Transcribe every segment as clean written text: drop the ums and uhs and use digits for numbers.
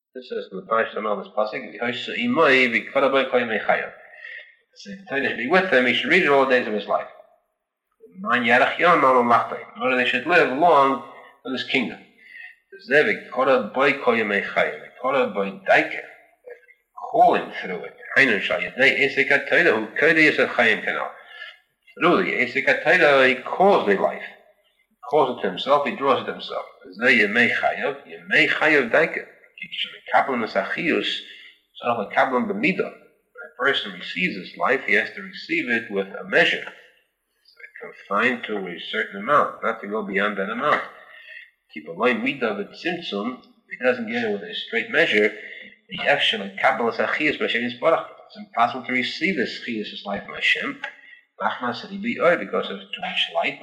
This is the Parsha on this pasuk. So the Torah should be with him. He should read it all the days of his life. In order they should live long in this kingdom. Calling through it. Through the Esek HaTorah, he calls the life. He calls it to himself, he draws it to himself. Yemei Chayav Daika. When a person receives his life, he has to receive it with a measure. It's confined to a certain amount, not to go beyond that amount. Keep a line midah with tzimtzum, if he doesn't get it with a straight measure, it's impossible to receive this chiyus, this life from Hashem. Because of too much light.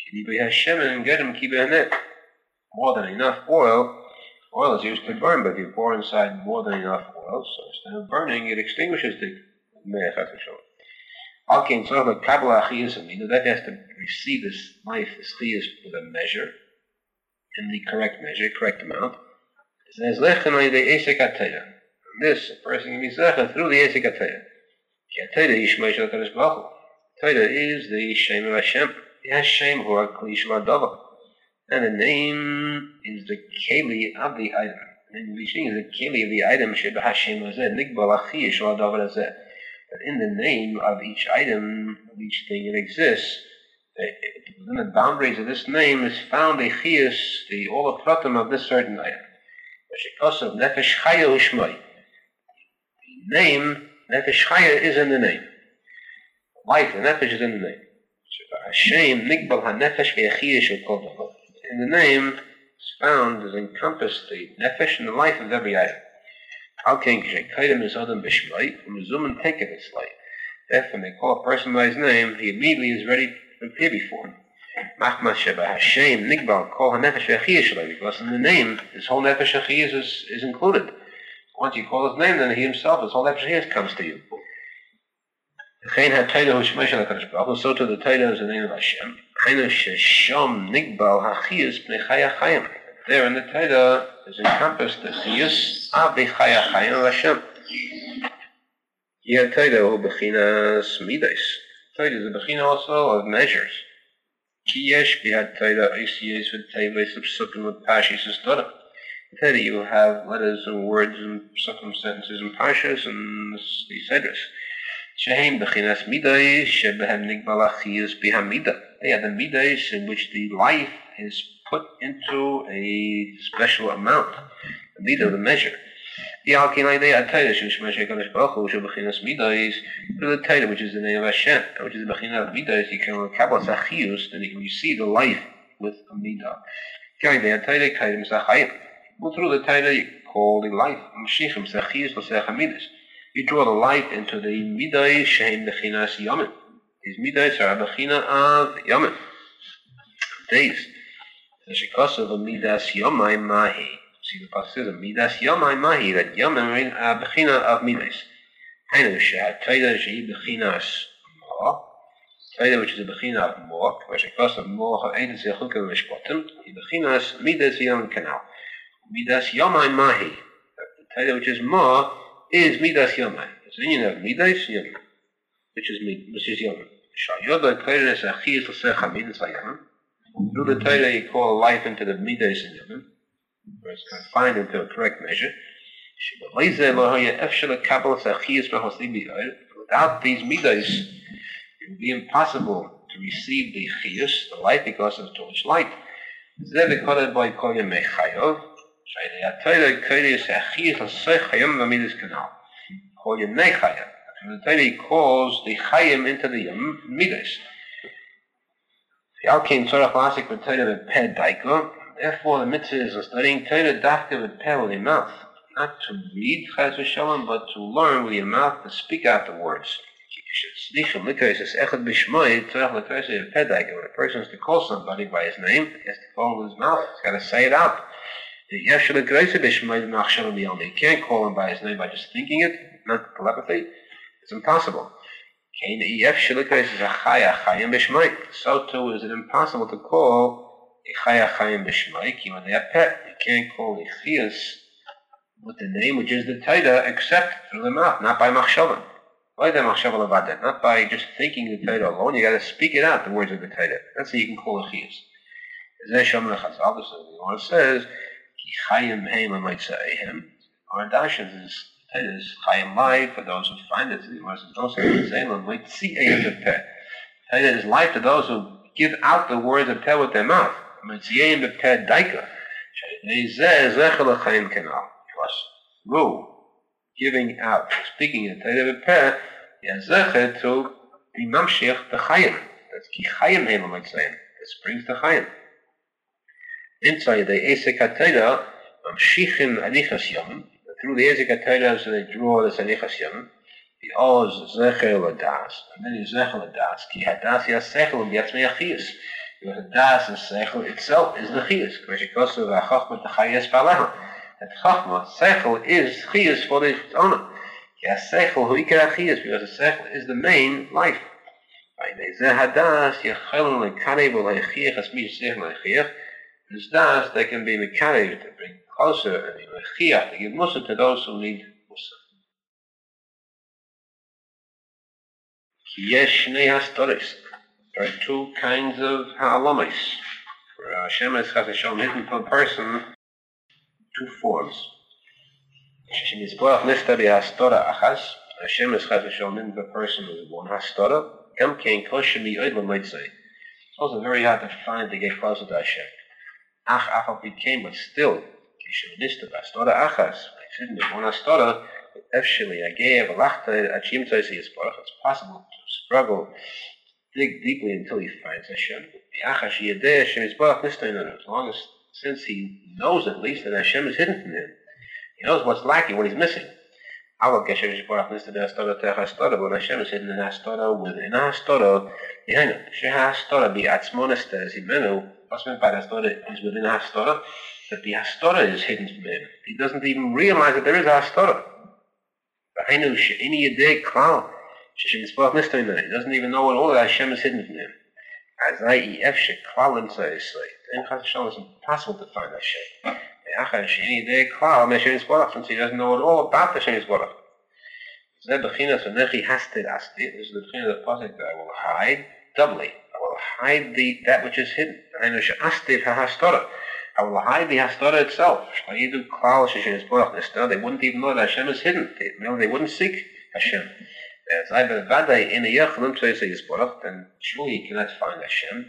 More than enough oil. Oil is used to burn, but if you pour inside more than enough oil, so instead of burning, it extinguishes the me'ech HaTashon. Alkein tzorach lekabel ha'chiyus amina, that has to receive this life, this chiyus, with a measure, in the correct measure, correct amount. It says, lechen the Esek HaTorah. This, a person can be zecher through the Esek HaTorah. HaTorah yishmei shel HaKadosh Baruch Hu. Torah is the Shem of Hashem. The Hashem who are Kli Shel HaDavar. And the name is the Keli of the item. And the Shing is the Keli of the item, Sheba Hashem Hazeh, Nigbal Achi Shel HaDavar Hazeh. But in the name of each item, of each thing that exists, within the boundaries of this name is found the Chiyus, the all of pratim of this certain item. Shekos of Nefesh Chaya Ushmai. The name, Nefesh Chaya, is in the name. Life, the nefesh is in the name. Hashem, Nigbal HaNefesh Ve'achiyah Shel Kol Davar. In the name is found, is encompassed the nefesh and the life of every item. How can K'shekayim is Adam B'Shmai, from the Zuman take of its life. Therefore, when they call a person by his name, he immediately is ready to appear before him. Machmas Sheba Hashem, Nigbal, Kol HaNefesh Ve'achiyah Shel, because in the name, his whole nefesh achiyah is included. Once you call his name, then he himself, his whole nefesh achiyah comes to you. So to the Torah is the name of Hashem. There in the Torah is encompassed the chiyus of the chaya chayim of Hashem. Here Torah hu bechinas midas. Torah is a bechina also of measures. Ki yesh b'had Torah oisiyos v'tevos v'psukim v'pashis v'storah. In Torah you have letters and words and psukim, sentences and pashas and the sedras. Shehem bechinas midas shebehem nigbal achiyus b'hamida. They are the midas in which the life is put into a special amount, the midah, the measure. The Alkinai they are Torah Shemeshmei Kadosh Baruch Hu shebechinas midas through the Torah, which is the name of Hashem, which is the bechina of midas. You can kabbalas achiyus, then you can receive the life with a midah. Carry the Torah kaidim zachayim. Well, through the Torah you call the life Mashiachim zachiyus l'sech midas. You draw the life into the midas shehem bechinas yamin. These midas are a bechina of yamin, days. The shekas of a midas yomai mahi. See the pasuk says a midas yomai mahi, that yamin are a bechina of midas. Hainu shehat Torah shehi bechinas ma. Torah which is a bechina of ma, where shekas of ma ha'edus yechukim mishpatim, the bechinas midas yamin kanal. Midas yomai mahi. The Torah which is ma is midas yomai. It's an union of midas yamin, which is yamin. Shayoda Torah is achiyus l'sech midas yamin. Through the Torah you call life into the midas in yamin, where it's confined into a correct measure. Without these midas, it would be impossible to receive the chiyus, the life, because of too much light. The Torah calls the chayim into the midas. Therefore, the mitzvah is studying Torah dafka with peh with your mouth, not to read chaz v'shalom, but to learn with your mouth, to speak out the words. When a person has to call somebody by his name, he has to call with his mouth. He's got to say it out. You can't call him by his name by just thinking it, not telepathy. It's impossible. So too is it impossible to call a chaya chayim b'shmai, when they are pet. You can't call a chiyus with the name which is the Taita, except through the mouth, not by machshava. Why the machshava levada? Not by just thinking the Taita alone. You got to speak it out, the words of the Taita. That's how you can call it chiyus. Zeh shomer chazal. The Gemara says, "Ki chayim heim l'motzeihem." Our dashes is Taita is chayim life for those who find it. The Gemara says, "Don't say l'motzeihem the peh." Taita is life to those who give out the words of peh with their mouth. L'motzeihem the peh daika. Through giving out, speaking in Taita B'Peh, Yazeche to be mamshich the chayim. That's ki chayim heim l'motzeihem. This brings the chayim. Inside the Esek HaTaita, mamshichim anichas yom. Through the Esek HaTaita, so they draw this anichas yom. The oz zecher l'das, and then you zecher l'das. Ki hadas yasechel b'yatzmei achiyus. Because the das and sechel itself is the chiyus. K'meshikosu v'achachma t'chayes b'aleha. That chachma, sechel, is chiyus for its owner. Ki ha-sechel hu ikar chiyus, because the sechel is the main life. By hadas yachelun l'karev l'chiyach as mi sechel l'chiyach. This das, they can be mekarev to bring closer and l'chiyach, to give musa to those who need musa. Ki yesh shnei hastoris. There are two kinds of ha'alamis. For Hashem has shown hidden for a person two forms. Hashem is borach nista b'hastora achas. Hashem has shown hidden for a person with one hastora. Gam kein kosher mi'od l'motzei. It's also very hard to find to get closer to Hashem. Ach afal became, but still, Hashem nista b'hastora achas. It's hidden with one hastora. Efsheli ageh v'lachta achim tzei yisborach. It's possible to struggle, dig deeply until he finds Hashem. As long as, since he knows at least that Hashem is hidden from him, he knows what's lacking, what he's missing. But Hashem is hidden in Hastora, within Hastora, behind him. Hastora be atzmonis tezimenu. What's meant by Hastora is within Hastora, that the Hastora is hidden from him. He doesn't even realize that there is a Hastora. He doesn't even know what all that Hashem is hidden from him. As it's impossible to find Hashem. Since he doesn't know at all about Hashem Yisborach. This is the beginning of the pasuk that I will hide doubly. I will hide that which is hidden. I will hide the Hastora itself. They wouldn't even know that Hashem is hidden. They wouldn't seek Hashem. As I bevadai in a yachlum to say Yisborach, then surely he cannot find Hashem.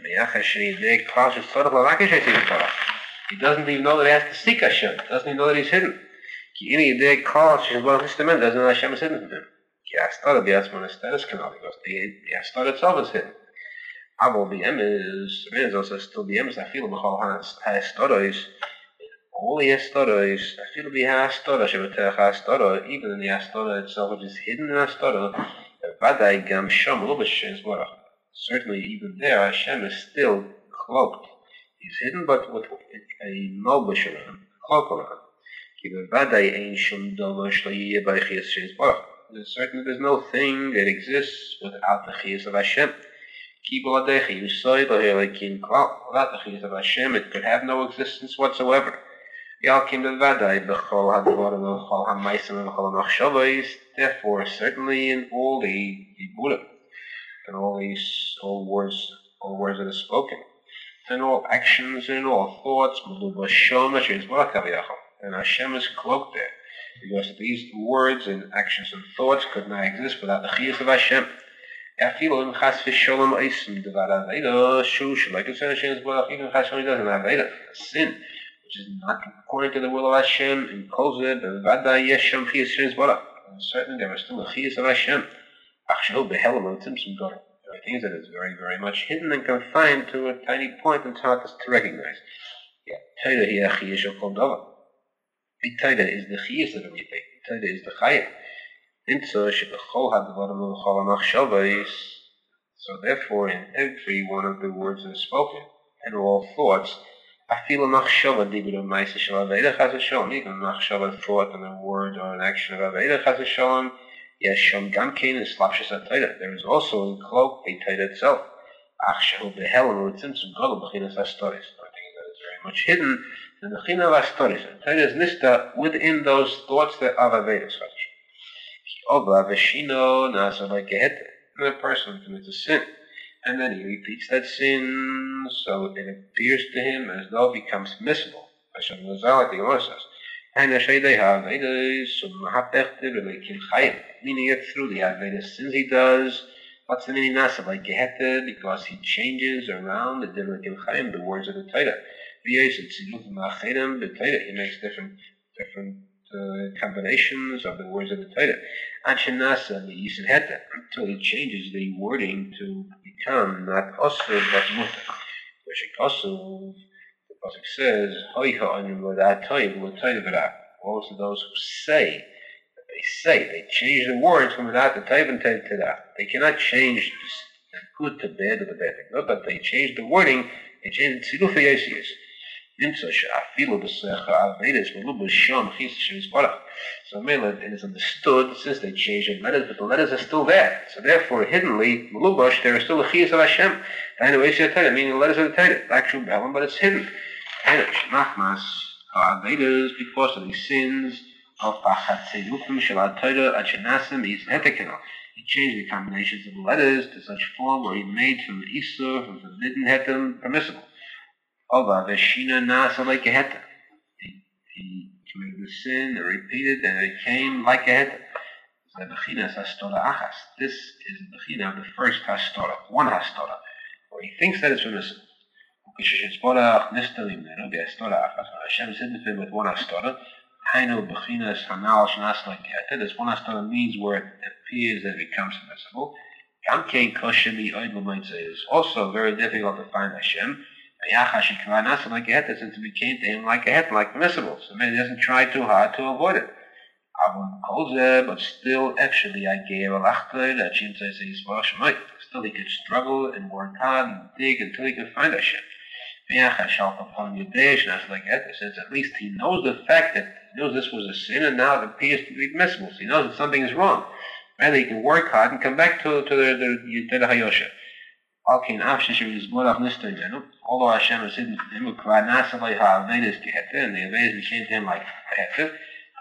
He doesn't even know that he has to seek Hashem. He doesn't even know that he's hidden. Doesn't know Hashem is hidden from him. Because the Hastora itself is hidden. Abel the is also still the emes. I feel the all the Hastoros, I feel the Hastora, Hastora, even in the Hastora itself, which is hidden in Hastora, Vadai Gam Sham Lubashin Zborach. Certainly, even there, Hashem is still cloaked. He's hidden, but with a Malbush around, cloak around. Vadai Ein Shum Dovash Layyeh by Chiyas Zborach. Certainly, there's no thing that exists without the Chiyas of Hashem. Without the Chiyas of Hashem, it could have no existence whatsoever. Therefore, certainly in all the Buddha, and all words that are spoken, and all actions and all thoughts, and Hashem is cloaked there, because these words and actions and thoughts could not exist without the chiyus of Hashem. Even sin, which is not according to the will of Hashem, imposes it, and certainly there is still a chiyus of Hashem. There are things that is very, very much hidden and confined to a tiny point and it's hard to recognize. Taita is the chiyus of everything. Taita is the chayah. So therefore, in every one of the words that are spoken and all thoughts, I feel a machshava dibur of ma'aseh shel aveda chas v'sholom. Even a machshava thought and a word or an action of aveda chas v'sholom, yes, shom gam kein is slapshus ha-taita. There is also in cloak a taita itself. Ach shehu behelam u'tzimtzum gadol b'chinas hastoris. I think that is very much hidden, The Bechina of Astoris. Torah is nista within those thoughts that are Avedas. Oba Veshino Nasa like a person commits a sin, and then he repeats that sin, so it appears to him as though it becomes permissible. Hashem Lazal, the Gemara says. And they have meaning it through the Avedas sins he does. What's the meaning Nasa like Geheta? Because he changes around the words of the Torah. He makes different combinations of the words of the Torah. Until he changes the wording to become not osur but mutter. Which also the Pasuk says, also those who say, they change the words from without the taiv and to that. They cannot change the good to bad or the bad thing, but they change the wording, they change the tziluf yesius. So it is understood since they changed the letters, but the letters are still there. So therefore, hiddenly, Melubash, there is still a chiyas of Hashem. Meaning the letters of the Torah, actual Balaam, but it's hidden. Because of these sins of he changed the combinations of the letters to such form where he made from Isur, from forbidden hetem, permissible. He committed the sin and repeated and it came like a heter. This is the bechina of the first hastora, one hastora, where he thinks that it's permissible. Hashem is hidden with one hastora. This one hastora means where it appears that it becomes permissible. It's also very difficult to find Hashem. Since it became to him like a het, like permissible. So maybe he doesn't try too hard to avoid it. But still, actually, still he could struggle and work hard and dig until he could find Hashem. Since at least he knows the fact that he knows this was a sin and now it appears to be permissible. So he knows that something is wrong. Rather, he can work hard and come back to the Hayosha. Although Hashem is hidden from him, and the Avedas became to him like Heter,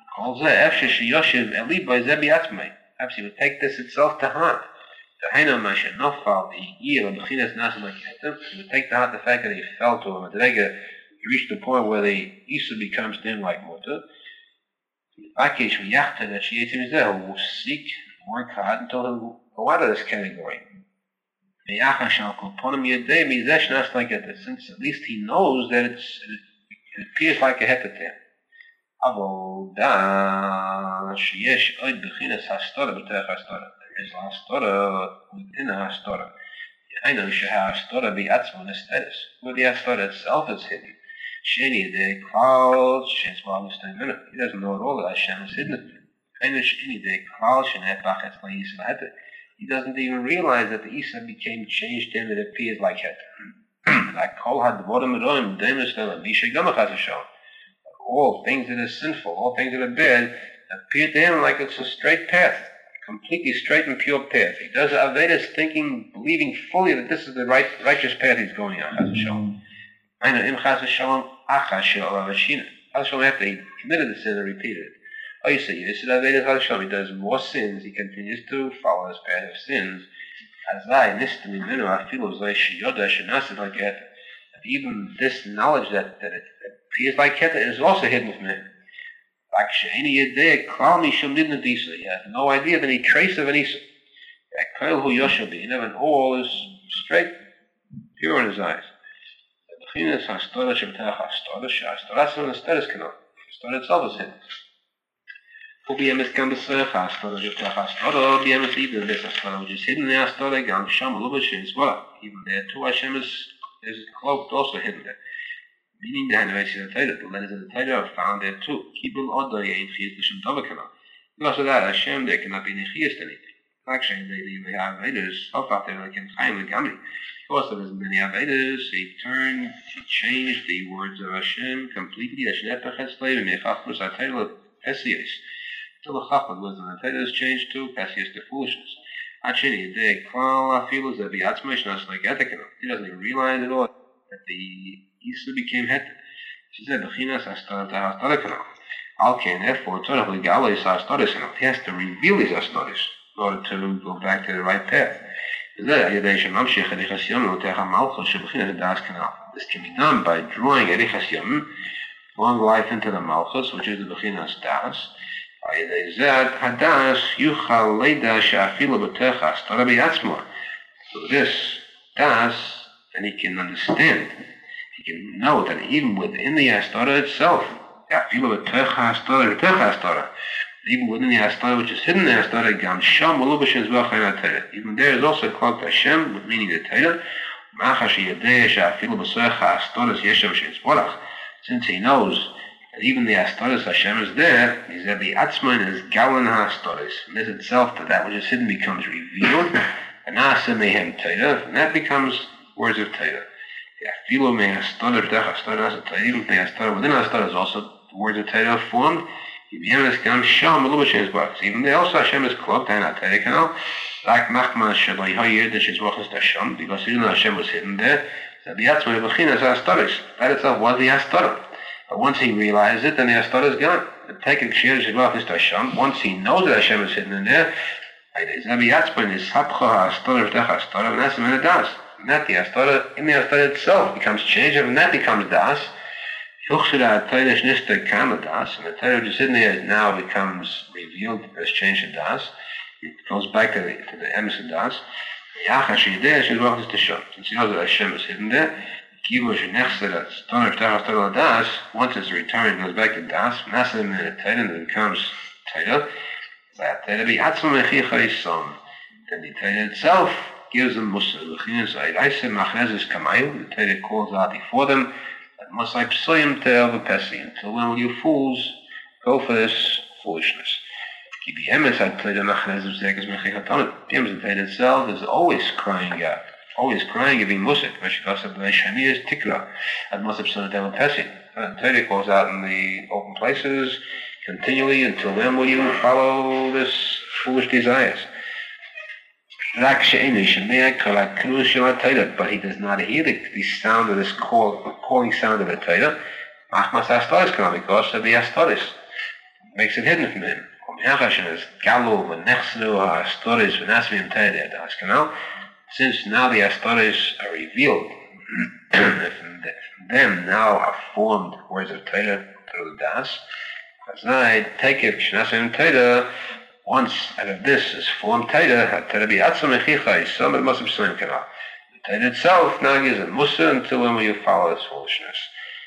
perhaps he would take this itself to heart. He would take to heart the fact that he fell to him, and he reached the point where the Isa becomes to him like Mutter. He will seek, work hard until he will go out of this category. Since at least he knows that it appears like a heter to him. There is a hastora within a hastora. Where the hastora itself is hidden. He doesn't know at all that Hashem is hidden. He doesn't even realize that the Isa became changed to him, it appears like Heter. Like all things that are sinful, all things that are bad, appear to him like it's a straight path, a completely straight and pure path. He does Avedas thinking, believing fully that this is the righteous path he's going on. After he committed the sin and repeated it. He does more sins, he continues to follow his path of sins. Even this knowledge that it appears like Heter is also hidden from him. He has no idea of any trace of an Isa. And all is straight, pure in his eyes. The itself is hidden. Which is hidden in the even there too, Hashem is cloaked, also hidden there. Meaning the letters of the Torah are found there too. Because of that, Hashem, there cannot be nechias to anything. Actually, they have Vedas, because there is many Avedas, he changed the words of Hashem completely. Till the chachma wisdom and Torah is changed to Pesius to foolishness. He doesn't even realize at all that the Isa became Heter. שזה בחינס הסתרת ההסתרה canal. Alkane, therefore, tzorach legalo his hastoris canal. He has to reveal his hastoris in order to go back to the right path. This can be done by drawing Erichas Yom, long life into the Malchus, which is the Bechinas Das. So this Das, and he can understand, he can know that even within the Hastara itself, even within the Hastara, which is hidden in the Hastara, Gam Sham Malubashim Zvach Torah. Even there is also called Hashem, meaning the Torah. Since he knows that even the Hastaras Hashem is there, he said the Atzman is Galan Hastaras. And this itself, that which is hidden becomes revealed, and that becomes words of Torah. Even the Hastara is also words of Torah formed. Even there also Hashem is cloaked in a Torah canal, like Nachman Shalai Hayir, the Shizvachas Hashem, because even though Hashem was hidden there, that the Atzma Bechinas Hastaris, that itself was the Hastara. But once he realized it, then the Hastara is gone. The taking Shir Shizvachas Hashem, once he knows that Hashem is hidden in there, the Atzma is Sapcha Hastara V'tech Hastara, and that's the minute Das. And that the Hastara, in the Hastara itself, becomes changed, and that becomes Das. And the Torah which is hidden there now becomes revealed, as changed to Das. It goes back to the emes of Das. Since he knows that Hashem is hidden there, once it's returned, it goes back to Das, and then it becomes Torah. Then the Torah itself gives them Musa. The Torah calls out before them, until when will you fools go for this foolishness? The Torah itself is always crying out, giving musik. The Torah calls out in the open places continually, until when will you follow this foolish desires? But he does not hear the sound of this calling sound of the Torah, because of the Hastaris. Makes it hidden from him. Since now the Hastaris are revealed, from them now are formed words of Torah through the Das, once out of this is formed Torah, the Torah itself now gives a Musa until when will you follow this foolishness.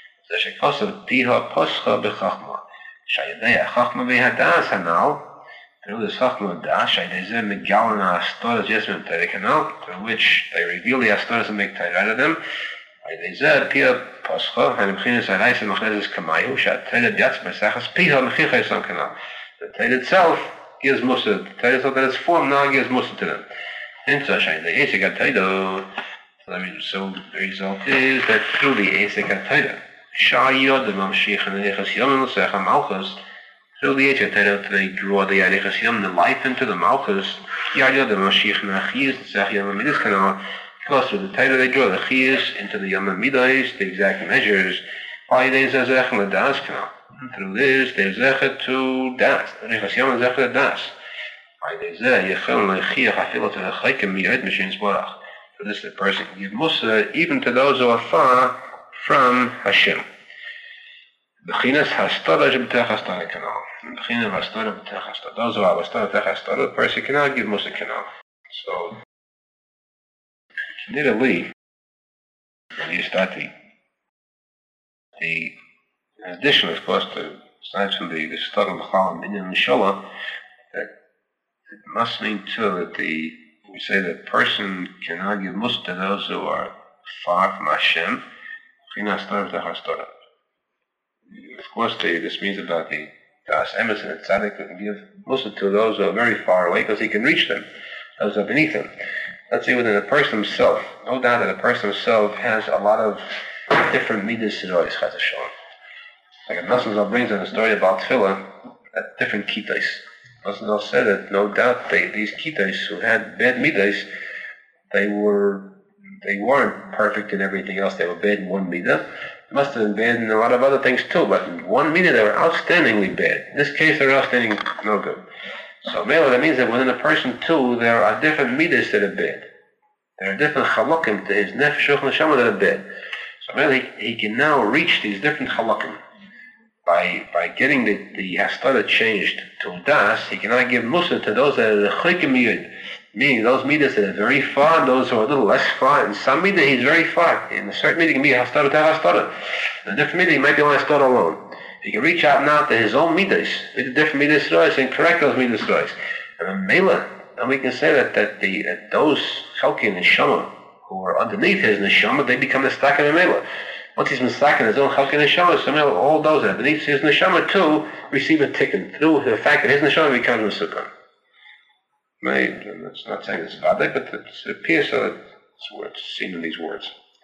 Through this Chachma of Das, through which they reveal the Hastaras and make Torah out of them. The Torah itself gives Musa. The Torah itself that it's formed now gives Musa to them. So the result is that through the Esek HaTorah, through the Esek HaTorah, they draw the Arichas Yom, the life into the Malchus. Because through the Torah they draw the Chiyas into the Yom HaMidais, the exact measures. Through this, there's Zechet to Das. Arichas Yom is Zechet to Das. For this, the person can give Musa even to those who are far from Hashem. Bechinas Hastara B'tech Hastara Kanal. Bechinas Hastara B'tech Hastara. Those who are Hastara B'tech Hastara, the person cannot give Musa Kanal. So, literally, when you start the addition, of course, to aside from the Stara B'chal and Binyan Mishala, that it must mean too that we say that person cannot give Musa to those who are far from Hashem. Of course, this means about the Das Emes and the Tzaddik who can give Musa to those who are very far away because he can reach them, those who are beneath him. Let's see, within the person himself, no doubt that the person himself has a lot of different midas sidois, Chaz Hashem. Like a Nosson brings in a story about Tefillah, at different kitais. Nosson said that no doubt these kitais who had bad midas, they weren't perfect in everything else. They were bad in one midah, They must have been bad in a lot of other things too, but in one meter they were outstandingly bad. In this case, they're outstanding no good. So that means that within a person too, there are different meters that are bad. There are different halakim to his nefesh and neshama that are bad. So he can now reach these different halakim. By getting the hastara changed to das, he cannot give musa to those that are the choikim miyud, meaning those midas that are very far, those who are a little less far. In some midah he's very far. In a certain midah he can be hastara to hastara. In a different midah he might be only hastara alone. He can reach out now to his own midas, with the different midas rois, and correct those midas rois. And mela, and we can say that those chalki neshama who are underneath his neshama, they become the stack of mela. Once he's mistaken his own chalki neshama, so all those that are beneath his neshama too receive a tikkun through the fact that his neshama becomes a sukkah. It's not saying it's bad, but it appears so that it's seen in these words.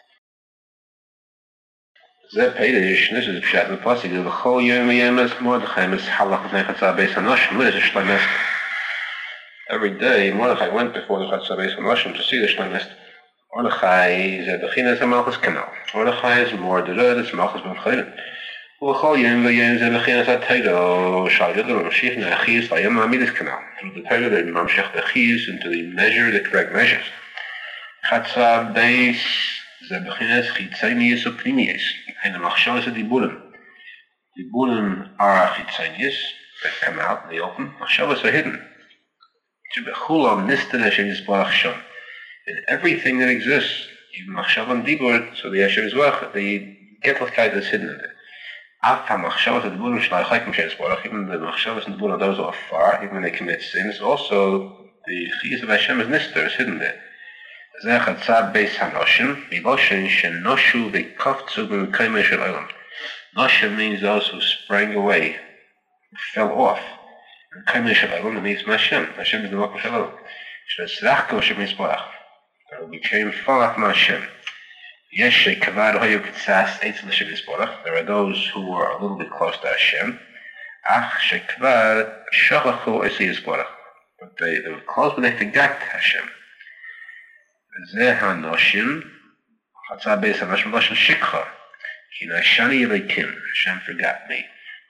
This is pshat in the pasuk. The whole yom yemes Mordechai is halach nechatza beis hanoshim. What is a shleimest? Every day Mordechai went before the chatza beis hanoshim to see the shleimest. Mordechai is a beginner of Malchus Canal. Mordechai is more the it's Malchus ben Chayrin. Who yom yemes a beginner of Taito Shalyad or Shif Nachis by Yom Hamidus Canal. Through the Taito they mamshech the chiyus into the measure, the correct measures. Chatza beis the beginner chitzonius or primius. And the machshavas are diburim. Diburim are chitzonius that come out in the open. Machshavas are hidden. Shebechulam nistan Hashem Yisbarach Sham. In everything that exists, even machshav and dibur, so the Hashem Yisbarach, the Getlichkeit is hidden in it. Af ha-machshavas and diburim shleichayim Hashem Yisbarach, even the machshavas and diburim are those who are far, even when they commit sins, also the chiyus of Hashem is nistar, is hidden there. Noshim means those who sprang away, fell off. And means Hashem. Hashem is the Makom Shalom. They became far from Hashem. There are those who are a little bit close to Hashem. But they were close, but they forgot Hashem. Noshim, Chatzah Beis Hanoshim Lashon Shikha. Kinashani Elikim. Hashem forgot me.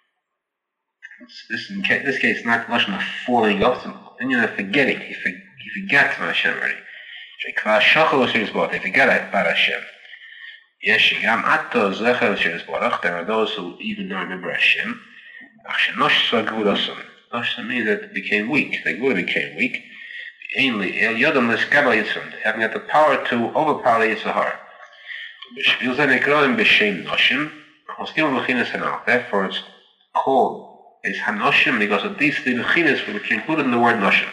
In this case, not Lashon of falling off, it's forgetting. He forgot Hashem already. Shekva Shachal Hashem Yisborach. They forgot about Hashem. Yeshigam Ato Zecher Hashem Yisborach. There are those who even don't remember Hashem. Achshenosh Sagvudosum. Noshim means that they became weak. They became weak. Ainly El Yodam Leskabel Yitzram, having got the power to overpower the Yitzhahar. Therefore it's called is Hanoshim because of these three bechinas which are included in the word Noshim.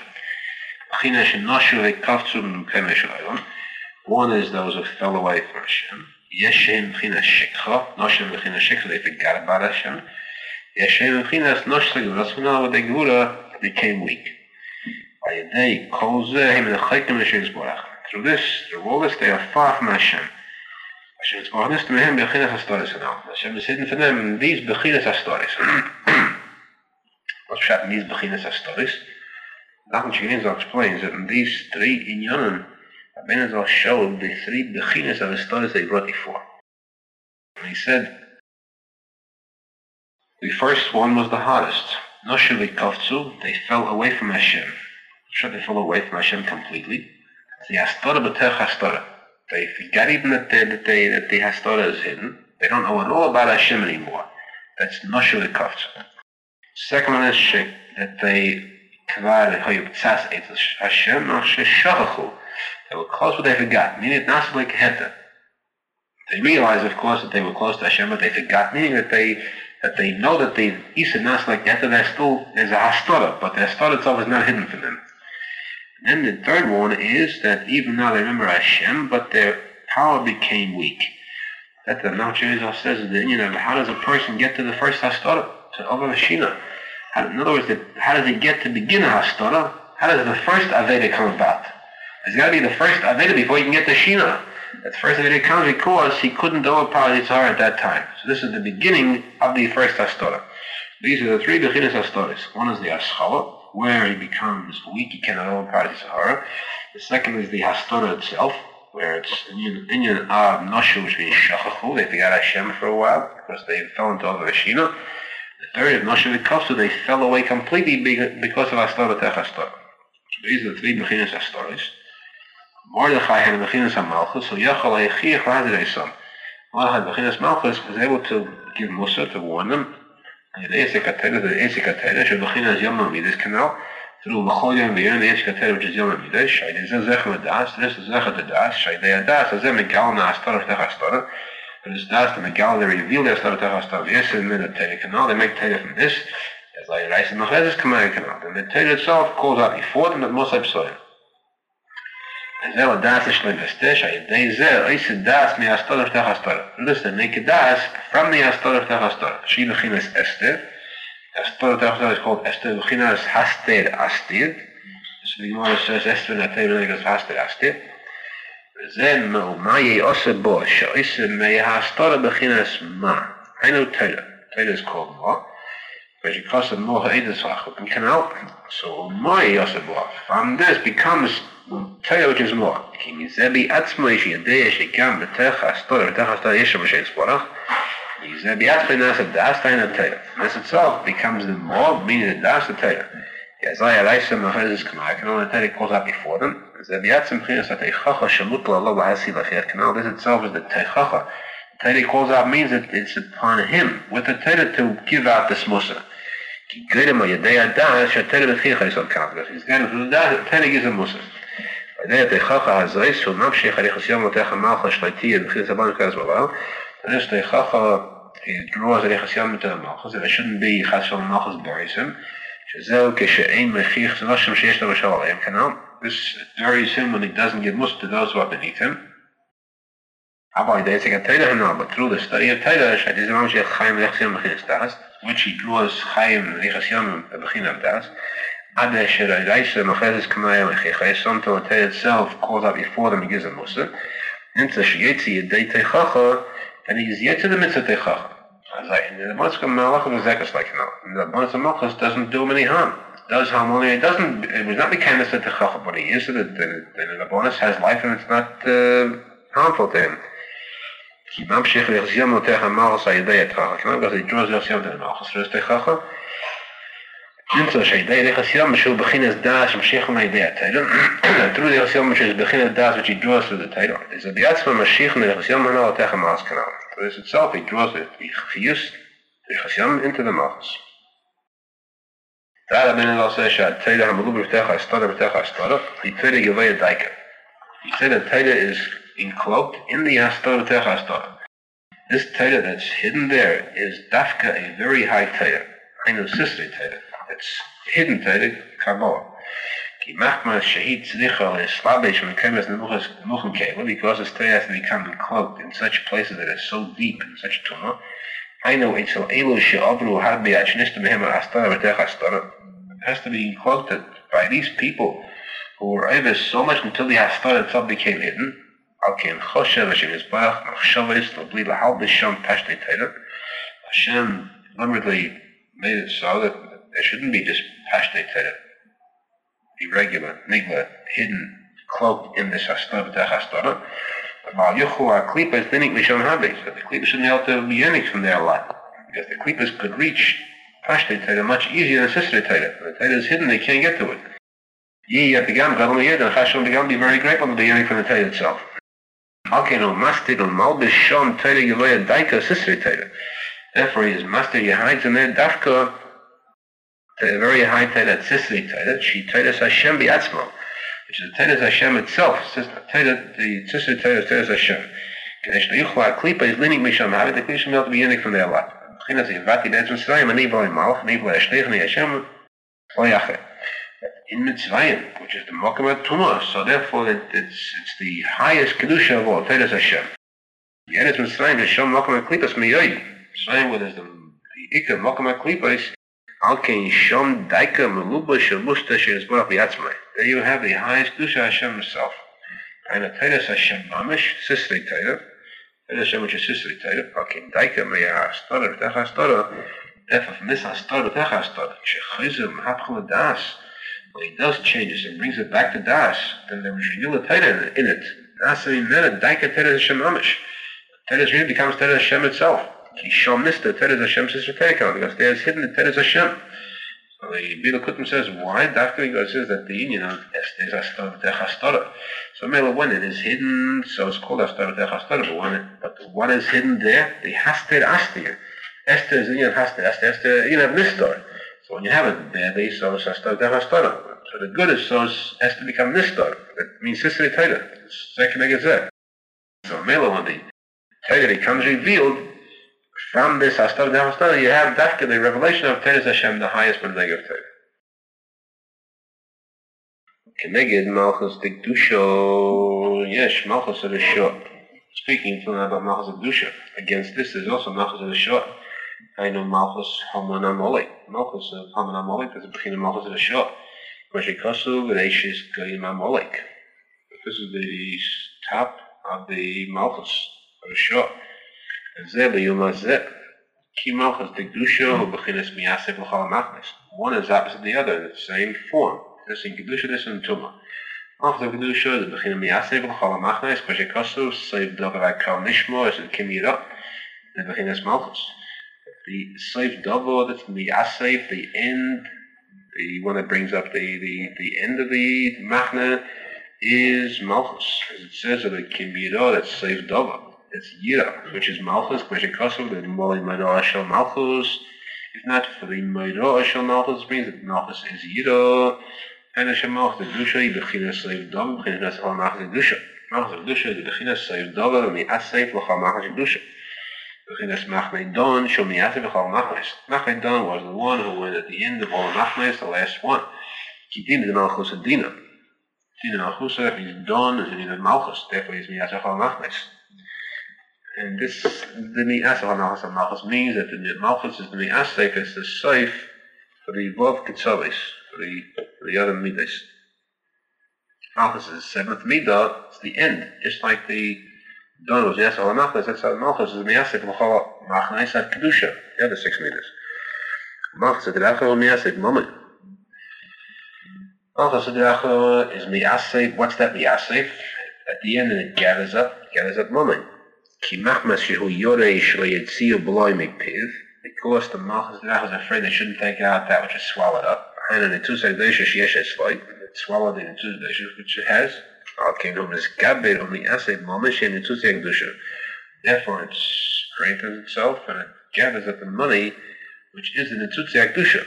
One is those who fell away from Hashem. Yeshem bechinas Shikha, Noshim bechinas Shikha, they forgot about Hashem. Yeshem bechinas Noshim, that's when all the Gura became weak. Through this, through all this, they are far from Hashem. Hashem is hidden for them in these bechinas hastoris. What's that in these bechinas hastoris? Nachman Shigrinzal explains that in these three inyanim, Rabbeinu Zal showed the three bechinas of hastoris they brought before. And he said, the first one was the hardest. Noshu v'kavtzu, they fell away from Hashem. They fell away from Hashem completely. The hastara b'tech hastara. They forget even that the hastara is hidden. They don't know at all about Hashem anymore. That's noshu v'kavtzu. Second one is that they kvar hayubtzas et Hashem sheshachachu. They were close, but they forgot. Meaning it's not like heta. They realized, of course, that they were close to Hashem, but they forgot. Meaning that they know that the Isa not like heta. There's a hastara, but the hastara itself is not hidden from them. And then the third one is that even now they remember Hashem, but their power became weak. That the Malchazar says is the how does a person get to the first hastara, to Ava Mashina? In other words, how does he get to begin a hastara? How does the first Aveda come about? There's got to be the first Aveda before you can get to Shina. That first Aveda comes because he couldn't overpower the Yitzhar at that time. So this is the beginning of the first hastara. These are the three beginners hastaras. One is the Aschala, where he becomes weak, he cannot overpower the Sahara. The second is the Hastara itself, where it's Inyan Noshu, which means Shachachu, they forgot Hashem for a while because they fell into Avashina. The third of Noshu V'Kosu, they fell away completely because of Astora Techastora. So these are the three Bechinas Astoris. Mordechai had the Bechinas HaMalchus, so Yachal HaYechiach Lazarei Son. Mordechai Bechinas Malchus was able to give Musa, to warn them, and the Esek HaTeira, should Bechinas Yom HaMidas canal, through L'chol Yom V'Yer, the Esek HaTeira, which is Yom HaMidas, Shaydei Zeh Zechem HaDas, this is Zechem HaDas, Shaydei HaDas, Azeh Megal Na Astora Techastora, but it's Das, the Megal, they reveal the Astora Techastora, V'Yesed Min HaTeira canal, they make Teira from this, as like Reis and Machezes Kamei canal, and the Teira itself calls out before them at Mosai Psoim. And Zeh HaDas is Shlem V'Steh, Shaydei Zeh, Reis Das Mi Astora Techastora. Listen, make a Das from the Astora Techastora. She Bechinas Esther. Astora Techastora is called Esther Bechinas Haster Astir. So the Gemara says Esther in the Torah is Haster Astir. Then Ma Ye'oseh Bo, She'oseh Me Hastora Bechinas Ma. I know Torah. Torah is called Ma. But because of Mo Ha'edus V'Achot Canal, so Ma Ye'oseh Bo. From this becomes Torah which is more. Ki Mizebi Atzmo Ish Yadei Shekam B'Tech Astora B'Tech Astora Yeshem B'Shem Sporach. Mizebi Atzmo Nasa Das Taina Torah. This itself becomes the more, meaning the Das the Torah. Yazaya Reisa Machezes Kamei canal, the Torah calls out before them. Mizebi Atzmo B'Chinas HaTeichacha Shemut L'Lo B'Hasi L'Chiat canal. This itself is the Teichacha. The Torah calls out means that it's upon him, with the Torah to give out this Musa. Ki G'rim Yadei Das Sh'Torah B'Chicha Yisod Kam. Because he's getting through the Das, the Torah gives a Musa. This Teichacha, he draws Reichas Yom into the Malchus, and it shouldn't be Chas Shalom Malchus buries him. This buries him when he doesn't give Musa to those who are beneath him. But through the study of Torah, which he draws Chaim Reichas Yom B'Chinam Das, until the Torah itself calls out before them and gives them Musa. Into Sheyetzi Yedei Teichacha, and he's yet to the mitzvah Teichacha. The Bonus Malachos is Zekas like now. The Bonus Malachos doesn't do him any harm. It does harm only. It was not Mekanis at Teichacha, but he is that the Bonus has life and it's not harmful to him. Because he draws Yosef to the Malchus through his Teichacha. Into Shaydei Reichas Yom, which is Bechinas Das, Mashiach Ma'idei HaTorah. Through the Reichas Yom, which is Bechinas Das, which he draws through the Torah, is a B'yatzma Mashiach Reichas Yom Hanal Techa Maas Kanal. So this itself, he draws the Chiyus, the Reichas Yom, into the Malchus. Ta'ala ben Allah says, Sha'at Torah HaMelub B'Techa Astora B'Techa Astora, the Torah Yevei Daika. He said that Torah is encloaked in the Astora B'Techa Astora. This Torah that's hidden there is Dafka, a very high Torah. I know sister Torah. It's hidden Torah, Kabbalah. Ki machma shahid tzricha le'eslabesh mekemes nebuchim keva, because this Torah has to become encloaked in such places that is so deep, in such tumah. I know it's elu she'avru had be'achnistum mehem ha'astara v'tech ha'astara. It has to be encloaked by these people who were over so much until the ha'astara itself became hidden. Al ken choshev Hashem yisbarach machshavos l'bli l'hal b'sham pashtei Torah. Hashem deliberately made it so that there shouldn't be just Pashtei Torah, irregular, nigla, hidden, cloaked in this Astora B'Tech Astora. While Yuchu HaKlipas didn't Mishon Habes, so the Klipas shouldn't be able to be anything from there a lot, because the Klipas could reach Pashtei Torah much easier than Sister Torah. The Torah is hidden, they can't get to it. Ye Yatigam, Gadol Yed, and Chashon Begam be very grateful to be anything from the Torah itself. Halkenu Mastir Malbish Shon Torah Yevoya Daika Sister Torah. Therefore, he is Master, he hides in there, Dafka, the very high Torah, Sisri Torah, she Torah Hashem B'Yatzmo, which is the Torah Hashem itself. The Sisri Torah is Torah Hashem. Kadesh Yuchla Klipa is leaning Misham Habit, the Klipa should be able to be unique from their lot. Chinas Yivati Be'ez Mitzrayim, and Nibla Malch, Nibla Eshtech, and Hashem, Oyachet. In Mitzrayim, which is the Mokamat Tumah, so therefore it's the highest Kedusha of all, Torah Hashem. The Eretz Mitzrayim, Hashem Mokamat Klipas Miyoid. Mitzrayim, where there's the Ikka Mokamat Klipas, there you have the highest Kedusha Hashem himself. And the Torah Hashem Mamish, Sisri Torah, Torah Hashem which is Sisri Torah, Alkein Daika Meya Astora B'Tech Astora, therefore from this Astora B'Tech Astora, Shechizim Hapchul Das, when he does changes and brings it back to Das, then there is Reveal Torah in it. Asay Mena, Daika Teres Hashem Amish. Teres really becomes Teres Hashem itself. Kishom Nista, Teres Hashem Sister Terekon, because there is hidden the Teres Hashem. So the Bila Kutum says, why? Dafka because it says that the union of Estes Astar Techastora. So Mela, when it is hidden, so it's called Astar Techastora, but what is hidden there? The Haster Astir. Esther is the union of Haster, Esther, you have Nistar. So when you have it badly, so it's Astar Techastora. So the good is so has to become Nistar. That means Sister Taita. Second Megazet. So Mela, when the Taita becomes revealed, from this Astar Techastora, you have Dafka, the revelation of Teres Hashem, the highest Madlega of Taita. Keneged Malchus de Gdusha, yes, Malchus of the Shor. Speaking about Malchus of Gdusha. Against this, there's also Malchus of the Shor. I know Malchus Haman Amalek. Malchus of Haman Amalek is the beginning of Malchus of the Shor. Mashikosu V'Reishis Goyim Amalek. This is the top of the Malchus of the Shor. Zeh B'Yuma Zeh. Ki Malchus de Gdusha Hu B'Chinas Miyaseh V'Chal Machnes. One is opposite the other in the same form. This in Kedusha, this in Tumah. Malchus of Kedusha, the Bechina Miyaseh V'Chal Machnes, Mashikosu Seiv Dover Akal Nishmo, as it came here up, the Bechinas Malchus. The Seiv Dover, that's Miyaseh, the end, the one that brings up the end of the Machne is Malchus. As it says that it came here, that's Seiv Dover. It's Yira, which is Malchus, Mashikosu, the Moli Maido Ashel Malchus. If not for the Maido Ashel Malchus, means that Malchus is Yira. And Hashem Malchus the Gdusha, the Bechinas Seiv Dover, Bechinas L'chal Malchus the Gdusha. Malchus the Gdusha, the Bechinas Seiv Dover, Mi'aseh L'chal Malchus the Gdusha. Bechinas Machne Don, Shel Mi'aseh L'chal Malchus. Machne Don was the one who went at the end of all Machnes, the last one. Ki Dina the Malchus of Dina. Dina Malchus, if he's Don, is the name of Malchus, therefore he's Mi'aseh L'chal Malchus. And this, the Mi'aseh L'chal Malchus of Malchus means that the Malchus is the Mi'aseh, it's the Seif for the Vav Ketzavis. For the other midas. Malchus is the seventh midah, it's the end. Just like the Don was Yasser HaMachnes, that's how Malchus is the Miyaseh V'Chal Machnes at Kedusha, the other 6 midas. Malchus is the Dracho Miyaseh Moment. Malchus is the Dracho is Miyaseh, what's that Miyaseh? At the end, and it gathers up Moment. Ki Machmas Shehu Yorei Shlo Yetziu B'loi Mikpiv, because the Malchus is afraid they shouldn't take out that which is swallowed up. And in the two Sagdashas, yes, it's like it's swallowed in the two Sagdashas, which it has. Therefore, it strengthens itself and it gathers up the money which is in the Tutsi Akdusha.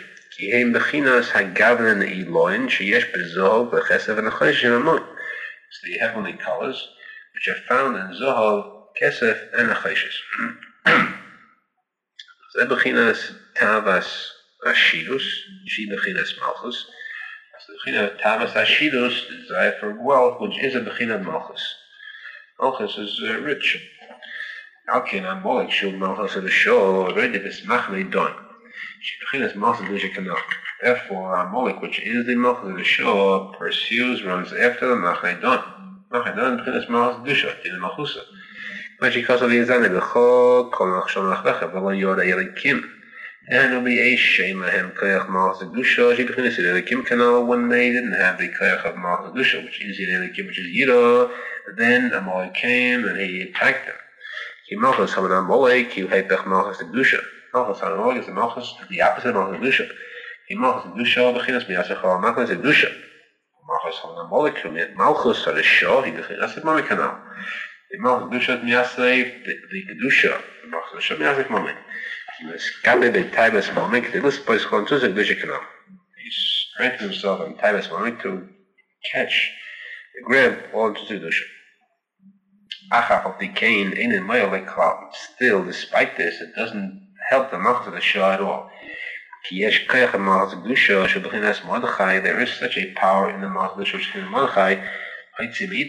It's the heavenly colors which are found in Zohov, Kesef, and Acheshes. Zebechinas Tavas Ashidus, she Bechinas Malchus. The Bechina Tavas Ashidus, desire for wealth, which is a Bechina Malchus. Malchus is rich. Alkin Amalek Shul Malchus of the Shul, already this Machne Don. She Bechinas Malchus which cannot. Therefore, Amalek, which is the Malchus of the Shul, pursues, runs after the Machne Don. Machne Don, Bechinas Malchus Dusha, in the Malchusa. When she calls of the Yazane, Bechol, Kol Machshon Lachlecha, Velo Yoda Yelikim. And it'll be a shame of him, Koyach Malchus of Dusha, she Bechinas Yelikim Canal, when they didn't have the Koyach of Malchus of Dusha, which is Yelikim, which is Yiro. Then Amalek came and he attacked them. Ki Malchus Haman Amalek, Ki Hepech Malchus of Dusha. Malchus Haman Amalek is the Malchus, the opposite of Malchus of Dusha. Ki Malchus of Dusha, Bechinas Miyaseh Chal Malchus of Dusha. Malchus Haman Amalek, who meant Malchus of the Shah, he Bechinas Mami Canal. The Malchus of Dusha Miyaseh, the Kedusha, Malchus of Shah Miyaseh Mami. He strengthened himself in Taibas Mami to catch, to grab all into Kedusha. Achaf of the Cain in a Mayolek cloud. Still, despite this, it doesn't help the Malchus of the Shah at all. There is such a power in the Malchus of the Shah, which is in Mordechai, to be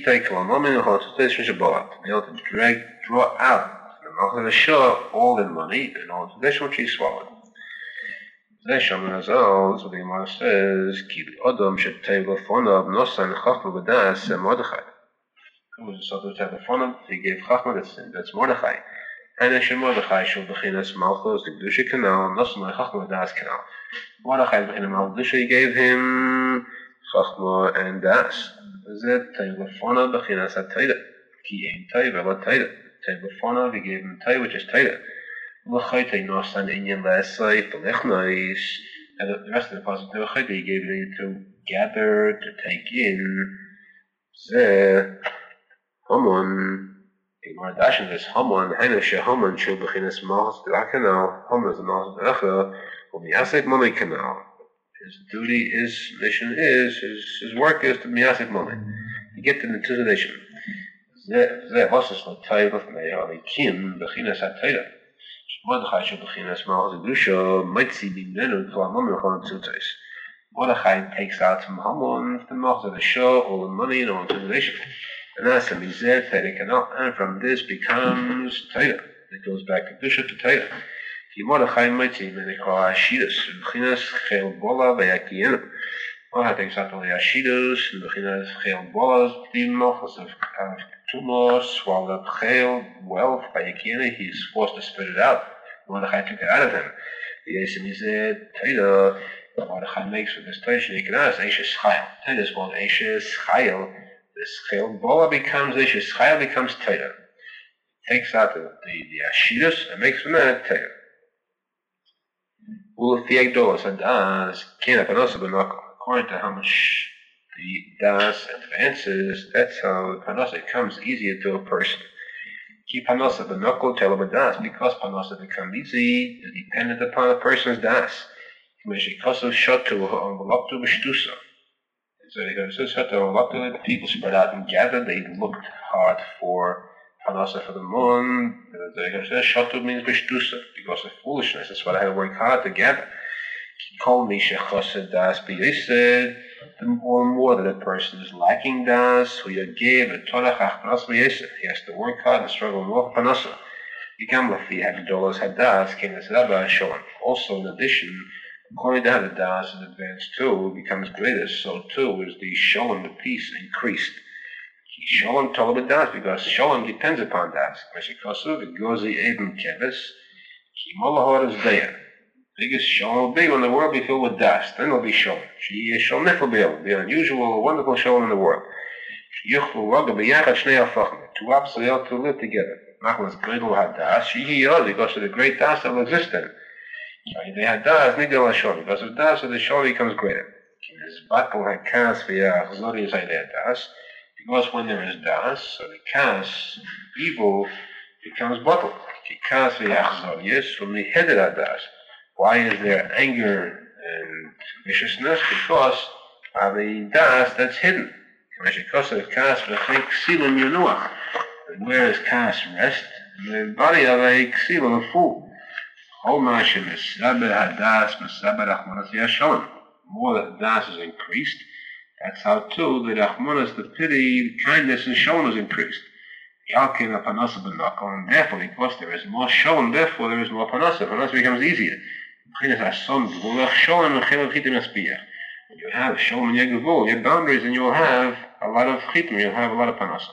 able to draw out the Malchus of the Shah all the money and all the tradition which he swallowed. That's what the Gemara says, who was supposed to have the fun he gave Chachma, that's Mordechai. And then Mordechai shall Bechinas Malchus, the Kedusha Canal, Nosson Chachma Das Canal. Mordechai Bechinas Malchus, he gave him Chachma and Das. זה Tevlefona Bechinas HaTeira. Ki Ein Teva La Teira. Tevlefona, we gave him Teva, which is Teira. L'chayte Nosan Inyan Lesai, Pelechnois, and the rest of the passage, L'chayte, he gave it to gather, to take in. Ze Hamon, Gemara Dashan is Hamon, Hainu Shehamon, Shu Bechinas Mahas D'Akanal, Hamon is the Mahas D'Acha, U'miyasek Mami Kanal. His duty, his mission is, his work is to miyasek money, to get to the nation. Ze hosses l'tayv mei halikim bechinas hatayra. Mordechai shel bechinas malchus gedusha mitzi bimenu kol hamon v'chol tzutais. Mordechai takes out from Hamon the malchus of the show, all the money and all the nation. And that's the mizeh tayra, and from this becomes tayra. It goes back to kedusha to tayra. Mordechai mitzi bimenu kol hashidus bechinas chel bola v'yakiyenu. Mordechai takes out all the hashidus bechinas chel bolas the malchus of Tumos, while the chel wealth by Yakina, he's forced to spit it out. Mordechai took it out of him. The Yesim is Taylor. Mordechai makes with this Taylor, you can ask Ashes Chayil. Taylor is called Ashes Chayil. This chel bola becomes Ashes Chayil, becomes Taylor. Takes out the Ashidus and makes from that Taylor. Ulefiek dollars and as can't also be according to how much the das advances, that's how Panasa comes easier to a person. Keep Panasa benokol teleba das, because Panasa becomes easy, dependent upon a person's das. Meshikosu shotu ha'enveloptu b'shtusa. So because the people spread out and gather, they looked hard for Panasa for the moon. Shotu means b'shtusa, because of foolishness. That's why they had to work hard to gather. Kol misha chosed das b'yised. The more that a person is lacking das, who you gave a torah achpanas b'yised, he has to work hard and struggle more panasa. Yikam lafi hagdolos hadas kenes rabba sholem. Also, in addition, according to how the das is advanced too, becomes greater, so too is the sholem, the peace, increased. Sholem tolab das, because sholem depends upon das. Meshikosu v'gozi eben keves, ki molahor is there. Biggest shalom will be when the world be filled with dust. Then it'll be shalom. She shalom nifl will be an unusual, wonderful shalom in the world. Two opposites to live together. Machlas gredel had das. She because of the great das that will exist in. They had das, nigel shalom. Because of das, so the shalom becomes greater. Battle had kas via chzori is das. Because when there is das, so the kas, evil, becomes battle. Kas via chzori from the head of das. Why is there anger and viciousness? Because of the das that's hidden. And where does kas rest? In the body of a ksilim, a fool. More that das is increased, that's how too the rachmanas, the pity, the kindness and shalom is increased. And therefore, because there is more shalom, therefore there is more panasa. Panasa becomes easier. When you have shalom in your gevul, your boundaries, and you'll have a lot of chitim, you'll have a lot of panasa.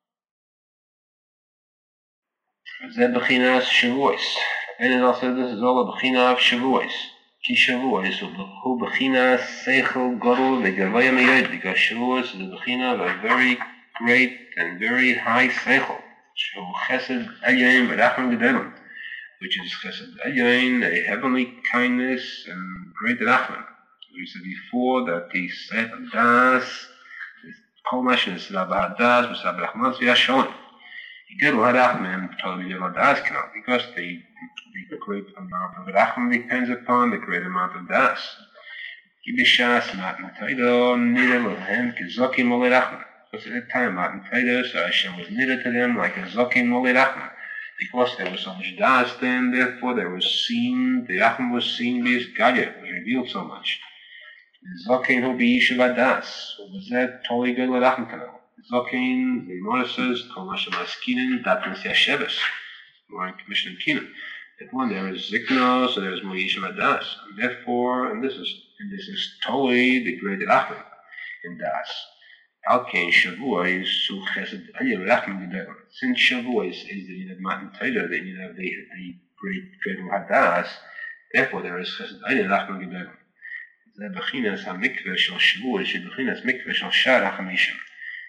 Zeh bechinas shavuos. And it also this is all a bechina of shavuos. Ki shavuos hu bechinas seichel gadol v'gavaya miyod, because shavuos is a bechina of a very great and very high seichel. Shavu chesed elyon v'rachman gedolim, which is chesed elyon, a heavenly kindness and great rachman. We said before that the set of das, kol mashin is rabah das, v'sab rachman v'yashon. He did rachman totally about das canal, because the great amount of rachman depends upon the great amount of das. Kibishas matan taido nidel lehem kizokim ole rachman. Because at that time matan taido, so Hashem was knitted to them like a zokim ole rachman. Because there was so much das then, therefore there was seen, the rachman was seen, because Gadya was revealed so much. Zokin who be yeshiva das, so was that totally good le rachman canal. Zokin, the Gemara says, Kol Mashem Askinen, Datnas Yashevas. More in Commission and Kinan. That one there is Zikna, so there is more Yeshiva Das. And therefore, and this is totally the great Rachman in Das. Alkein Shavuos is Su Chesed Aliyah Rachman Gedolim. Since Shavuos is the unit of Matan Torah, the unit of the great Hadas, therefore there is Chesed Aliyah Rachman Gedolim. The Bechinas HaMikveh Shal Shavuos, the Bechinas Mikveh Shal Shar HaChamishim.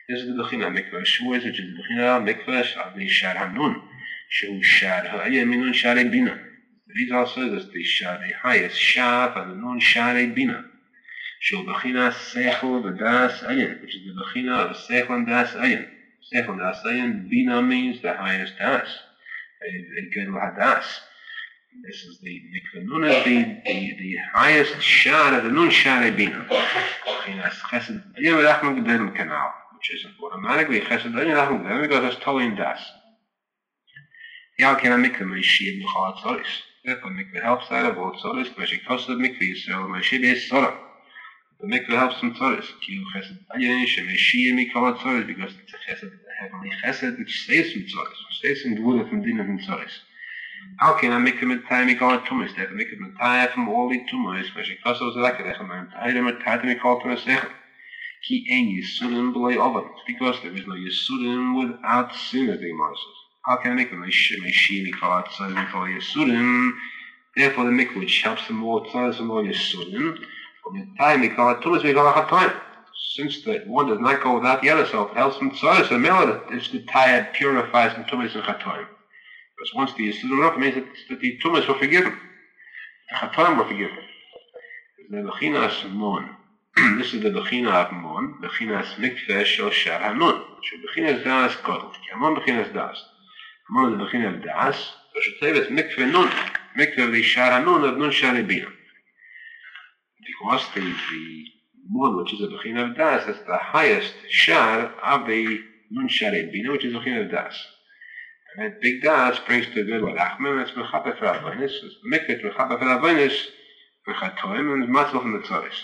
This is the Bechina Mikveh Shuas, which is the Bechina Mikveh Avnei Shar Hanun, Shehu Shar Ha'ayah Minun Sharei Bina. These also is the Shar, the highest Shaf and the Nun Sharei Bina. Shehu Bechina Sechel V'das Ayin, which is the Bechina of Sechel and Das Ayin. Sechel and Das Ayin, Bina means the highest Das. A Gedul Hadas. This is the Mikveh Nun is the highest Shar of the Nun Sharei Bina. Bechinas Chesed Ayin V'Rachman Gedolim Kanal, which is automatically Chesed Ayin V'Rachman Gedolim because it's totally in Das. Yal Kena Mikveh Meishiyah B'Chol HaTzoros. Therefore, Mikveh helps out of all Tzoros, K'meshik Kosev Mikveh Yisrael Meishiyah B'Es Tzorah. The Mikveh helps from Tzoros. Kiyu Chesed Ayin Shemeishiyah B'Chol HaTzoros, because it's a Chesed, a heavenly Chesed which stays from Tzoros, which stays from Gvula, from Dinah, from Tzoros. How can I make him a time we call it Tumas? They make him a tie from all the Tumas, Meshik Kosev Zakadech, and I him a tie to me call Tumas Sechem. Ki Ein Yisudim B'lei Ovam. It's because there is no Yisudim without sin, as the Gemara says. How can I make them a Meishiyah B'Chol HaTzoros and call Yisudim? Therefore, the Mikveh which helps them more Tzoros and more Yisudim, from the time we call it Tumas, we call it Chatoim. Since the one does not go without the other, so it helps from Tzoros and Melod, it's the tie that purifies from Tumas and Chatoim. Because once the Yisudim are up, it means that the Tumas were forgiven. The Chatoim were forgiven. The Bechinas Mon. This is the Bechina of Mon, Bechinas Mikveh Shel Shar Hanun. So Bechinas Das Kodl. Mon Bechinas Das. Mon is the Bechina of Das. So should say this Mikveh Nun. Mikveh of the Shar Hanun of Nun Sharei Bina. Because the Mon, which is the Bechina of Das, is the highest Shar of the Nun Sharei Bina, which is the Bechina of Das. And that big Das brings to good what Achman, that's Mechapeh for Avonis, it's Mikveh to Mechapeh for Avonis, for Chatoim, and Matzah from the Tzoros.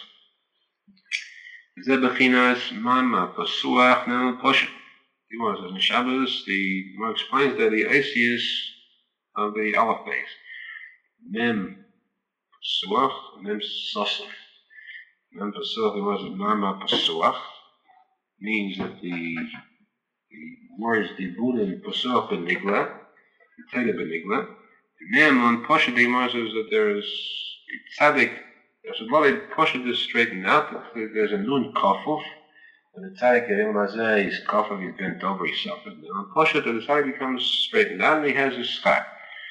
Ze Bechinas Mama Pasuach Nel Poshet. He was in Shabbos, the Gemara explains that the Isis of the Aleph base. Mem Pasuach, Mem Sosim. Mem Pasuach, it was Mama Pasuach, means that the words the Buddha and Pasuach Benigla, the Teda Benigla. Mem on Poshet, the Gemara says that there is a tzaddik. There's a lot of Poshet is straightened out. There's a Nun Kafuf, and the tzaddik Yerim Mazeh, his Kafuf, he's bent over, he suffered. And on Poshet, the tzaddik becomes straightened out, and he has his schar.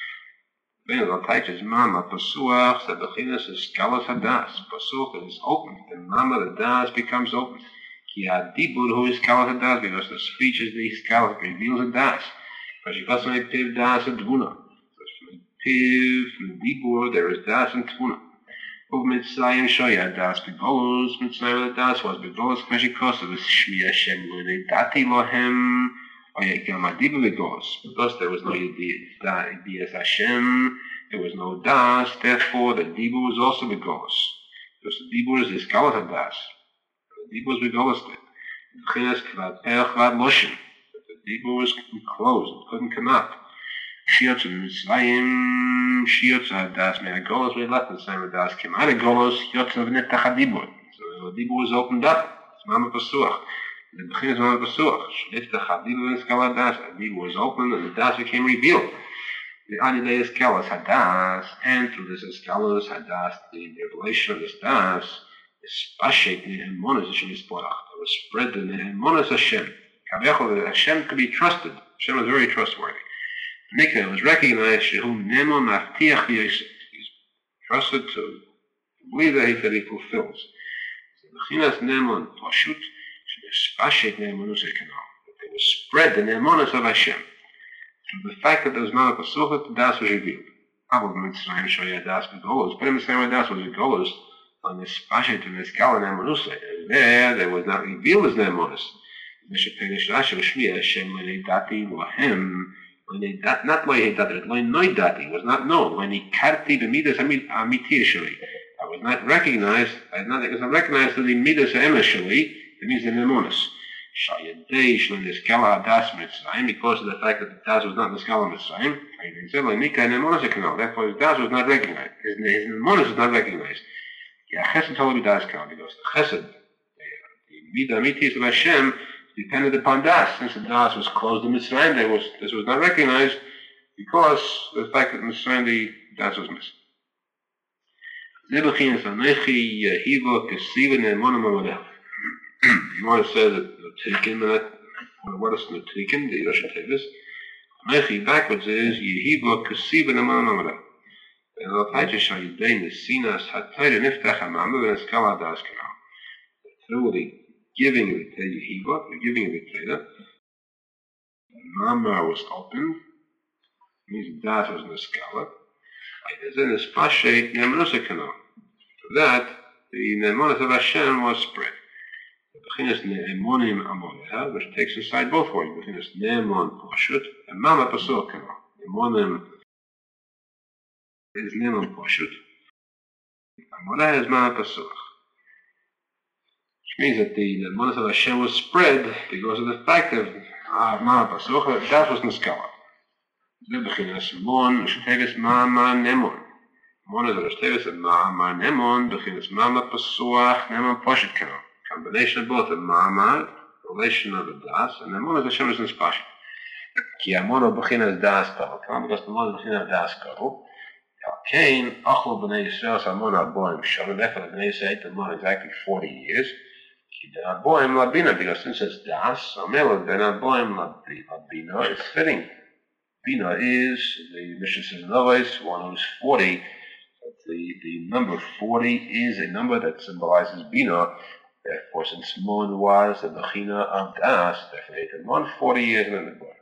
Then the Taich is Mama Pasuach, the Bechinas is Skalas Hadas. Pasuach is open, and Mama the Das becomes open. Ki Hadibur, who is Skalas Hadas, because the speech is the Skalas, reveals a Das. Because you got some Piv Das and Tvuna. So from Piv, from Dibur, there is Das and Tvuna. Of Mitzrayim Shoya Das Begolos, Mitzrayim Das was Begolos, K'meshik Kosev, Shmi Hashem Loinei Dati Lohem, Oyekam Adiba Begolos. Because there was no Yediyas Hashem, there was no Das, therefore the Dibur was also Begolos. Because the Dibur is the Skalas HaDas. The Dibur was Begolos. The Bechinas Kvad Perach Kvad Moshin. The Dibur was closed, it couldn't come out. Shiotz and Mitzrayim, Shiotz HaDas Mei HaGolos, we left the same HaDas came out of Golos, Shiotz of Neftach HaDibur. So the Dibur was opened up. It's Mama Pasuach. The Bechin is Mama Pasuach. Neftach HaDibur and Skal HaDas. The Dibur was opened and the Das became revealed. The Adilei is Skalas HaDas, and through this Skalas HaDas, the revelation of this Das, is Spashek Ne'emonos Hashem Yisborach. It was spread the Ne'emonos Hashem. Kavechol, Hashem could be trusted. Hashem was very trustworthy. Mikveh was recognized Shehu Nemo Maftiach Yosef. He's trusted to believe that he fulfills. Bechinas Nemo and Poshut, Shespashek Ne'emonos Ekanal. They will spread the Ne'emonos of Hashem. Through the fact that there was Mama Pasuchet, the Das was revealed. Abel Mitzrayim Shoya Das Begolos. But in Mitzrayim Das was Begolos on this Spashek and this Gala Ne'emonos. And there was not revealed as Ne'emonos. Meshapenish Rasha Shmi Hashem Loinei Dati Lohem. Not Loinei Dati, Loinei Dati was not known. Loinei Karti b'midas amitiyashali. I was not recognized. It was not recognized as the midas emeshali. It means the Ne'emonos. Shayadei Shloin the Skala Das Mitzrayim, because of the fact that the Das was not in the Skala Mitzrayim. Therefore, his Das was not recognized. His Ne'emonos was not recognized. Yeah, Chesed Tolei B'das Kal, because the Chesed, the midah amitiyas of Hashem, depended upon Das. Since the Das was closed in Mitzrayim, this was not recognized because of the fact that in Mitzrayim the Das was missing. The Gemara says that the Tikin, what is the Tikin? The Russian Tavis. Mechi backwards is Yehiva Kusiba Namanamada. And I'll try to show you the Sinas Hatayr Niftach Hamama and Skala Daskana. Through the giving of the Yehiva, the giving of the Teda, Mama was opened, means Das was in the Skala. It is in the Spashe Nemanusakana. For that, the Nemanus of Hashem was spread. Beginnes Ne'emonim Amoneha, which takes inside both words. Beginnes Ne'emon Poshut, and Mama Pasuk Kana. Ne'emonim is Ne'emon Poshut. Amoneha is Mama Pasuk. Which means that the Ne'emonis of Hashem was spread because of the fact that Mama Pasuk, that was Niskala. Beginnes Mon, Shtevis Mama Ne'emon. Mon is a Shtevis of Mama Ne'emon, beginnes Mama Pasuach, Ne'emon Poshut Kana. Combination of both the Ma'amad, relation of the Das, and the Mon is Hashem is in Spashi. Ki Amono B'chinas Das Kavakam, because the Mon is B'chinas Das Kavu. Cain, Achlo B'nei Yisrael, Amon Aboim Shon, and therefore the B'nei Yisrael ate the Mon exactly 40 years. Ki Den Aboim Labina, because since it's Das, Amelo Den Aboim Labina, it's fitting. Bina is, the Mishnah says in other ways, one who's 40. The number 40 is a number that symbolizes Bina. Therefore, since Mon was the Bechina of Das, therefore they ate Mon 40 years in the book.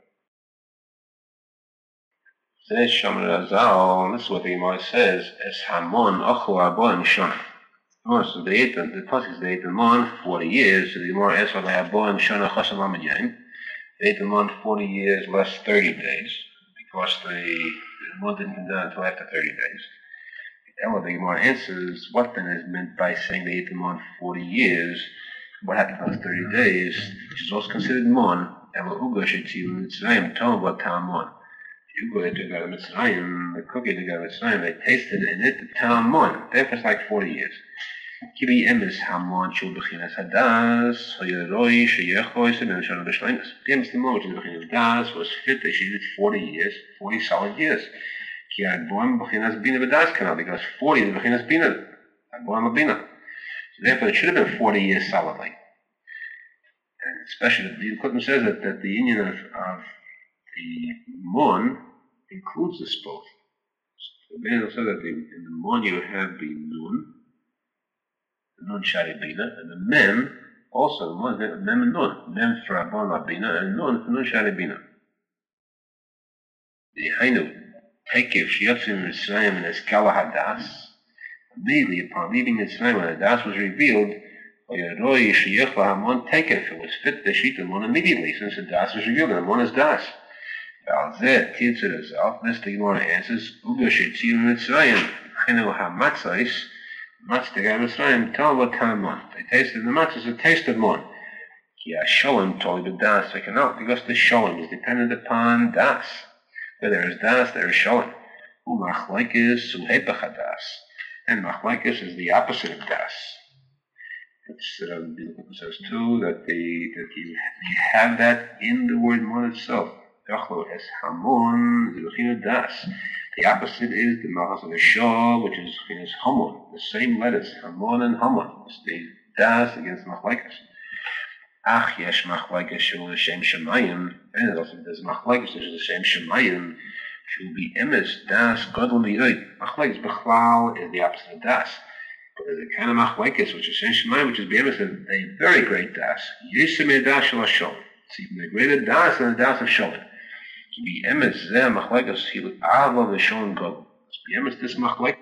Says Shaman Razal, this is what the Gemara says, Es Hamon Ochlu Aboim Shana. So they ate the Pasuk, they ate the Mon 40 years, so the Gemara asks, Aboim Shana Chasam Amid Yain. They ate the Mon 40 years less 30 days, because the Mon didn't come down until after 30 days. The Gemara answers, what then is meant by saying they ate the Mon 40 years? What happened in those 30 days, which is also considered Mon? Ela Uga Shetzilu Mitzrayim Tov B'Tam Mon. The Uga they took out of Mitzrayim, the cookie they got out of Mitzrayim, they tasted in it the Tam Mon. Therefore it's like 40 years. Kibi Emes Hamon Shul B'chinas Hadas, Hoyeroi Sheyechoy Sebem Shalom B'Shleimus. The Emes the Mon, which is B'chinas Hadas, was fit, they should 40 years, 40 solid years. Ki Aboim B'chinas Bina B'das Kanal, because 40 is B'chinas Bina, Aboim B'Bina. So therefore it should have been 40 years solidly. And especially, the Kutum says that the union of the Mon includes this both. So the Bina says that in the Mon you have the Nun Shari Bina, and the Mem, also the Mon, Mem and Nun. Mem for Aboim B'Bina, and Nun for Nun Shari Bina. The Hainu, Tekiv Shiyotzim Mitzrayim and Eskala Hadas. Immediately upon leaving Mitzrayim, when the Das was revealed, Oyeroi Sheyechla Hamon Tekiv, it was fit the sheet of Mon immediately, since the Das was revealed, and the Mon is Das. Valzeh Titzir Azal, this the Gemara answers, Uga Shetzim Mitzrayim, Chenu HaMatzais, Matztegai Mitzrayim, Tov B'Tam Mon. They tasted the matzahs, a taste of Mon. Ki HaSholem Toli B'Das, they cannot, because the Sholem is dependent upon Das. Where there is Das, there is Sholem. Umachlaikis Suhepach HaDas. And Machlaikis is the opposite of Das. It's says too that you have that in the word Mon itself. Dachlo es Hamon, the Das. The opposite is the Malchus of the Shah, which is Hamon. The same letters, Hamon and Hamon. It's the Das against Machlaikis. Ach yesh Machlaikis shul Shem Shemayim. And it also does Machlaikis, which is the same Shemayim. Shul be Emes Das Godel Mi'oid. Machlaikis Bechlal is the opposite of Das. But there's a kind of Machlaikis, which is Shem Shemayim, which is Be'emes, a very great Das. Yisem Das Shel HaSholem. It's even a greater Das than the Das of Sholem. To be Emes Zeh Machlaikis Hilu Ava V'Sholem Godel. To be Emes this Machlaikis